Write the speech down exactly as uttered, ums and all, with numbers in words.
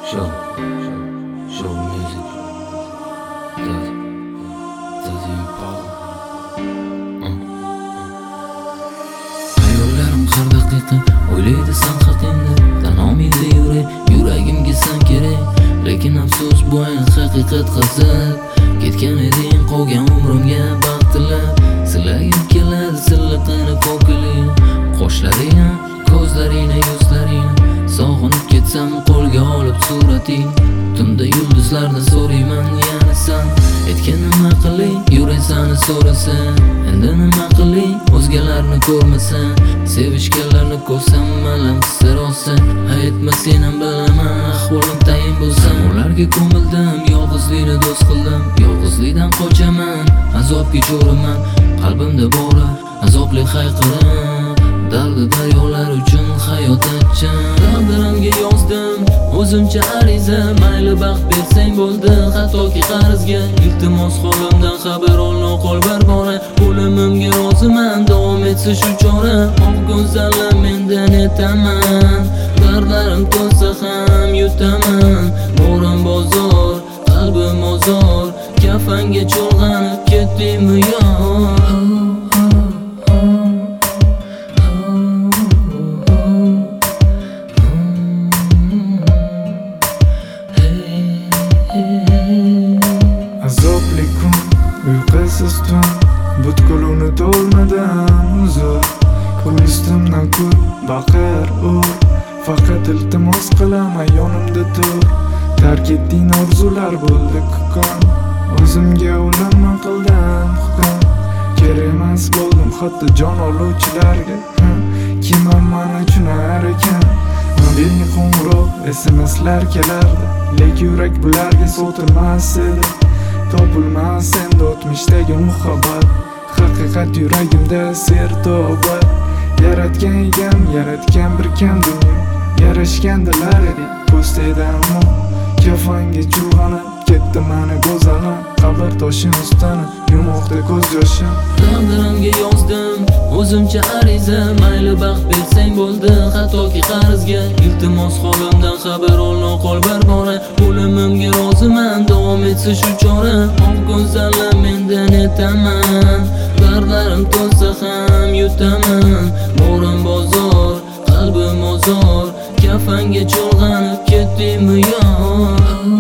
Show, show music. Does, does it power? Hayollarim har daqiqa o'ylaydi san haqingda. Tanomingda yuray, yuragimga san kerak. Lekin afsus bu ayin haqiqat qazib. Ketgan eding qolgan umrimga baxt tilab. Silagim keladi silliqini ko'kliging. Qoshlaring, ko'zlaring, yuzlaring. Sog'inib ketsam qo'lga olib surating. Tunda yulduzlarni so'rayman yana san. Aytgan nima qiling, yuraysani so'rasan. Endi nima qiling, o'zgalarni ko'rmasan. Sevishganlarni ko'rsam malam sirosa. Aytma sen ham bilaman, ahvolim tayin bo'lsam. Ularga ko'mildim, yolg'izlikni do'st qildim. Yolg'izlikdan qochaman, azobga jo'raman. Qalbimda bori azobli hayqirim. Dardi daryolar uchun hayot achchim. Taqdirimga yozdim o'zimcha ariza. Mayli baxt bersang bo'ldi, hattoki qarzga. Iltimos holimdan xabar ol, qol barbora. O'limimga roziman, davom etsa shu chora. Oq go'zallar mendan etaman. Dardlarim to'lsa ham yutaman. Borim bozor, qalbim ozor. Kafanga cho'lg'anib ketdimmi yor? Azobli kun, uyqusiz tun, butkul unutolmadan uzr. Qo'l ustimdan kul, baqir ur. Faqat iltimos qilaman yonimda tur. Tark etding orzular bo'ldi kukun. O'zimga o'laman qildim hukm. Kerak emas bo'ldim hatto jon oluvchilarga. Kimam meni tushunar ekan. Mobilni qo'ng'iroq, S M S'lar kelardi. Lek yurak bularga sotilmas edi. Topilmas endi o'tmishdagi muhabbat. Haqiqat yuragimda sertobat. Yaratgan egam, yaratgan bir kam dunyo. Yarashgandilar edi, po'staydanmi. Kafanga chulg'anib ketdi mani go'zalim. Qabr toshim ustanib, yumoqda ko'z yoshim. Taqdirimga yozdim o'zimcha ariza. Mayli baxt bersang bo'ldi, hattoki qarzga. Iltimos holimdan xabar ol, qol barbora. O'limimga roziman, davom etsa shu chora. Oq go'zallar mendan etaman. Dardlarim to'lsa ham yutaman. Borim bozor, qalbim ozor. Kafanga cho'lg'anib ketdimmi yor?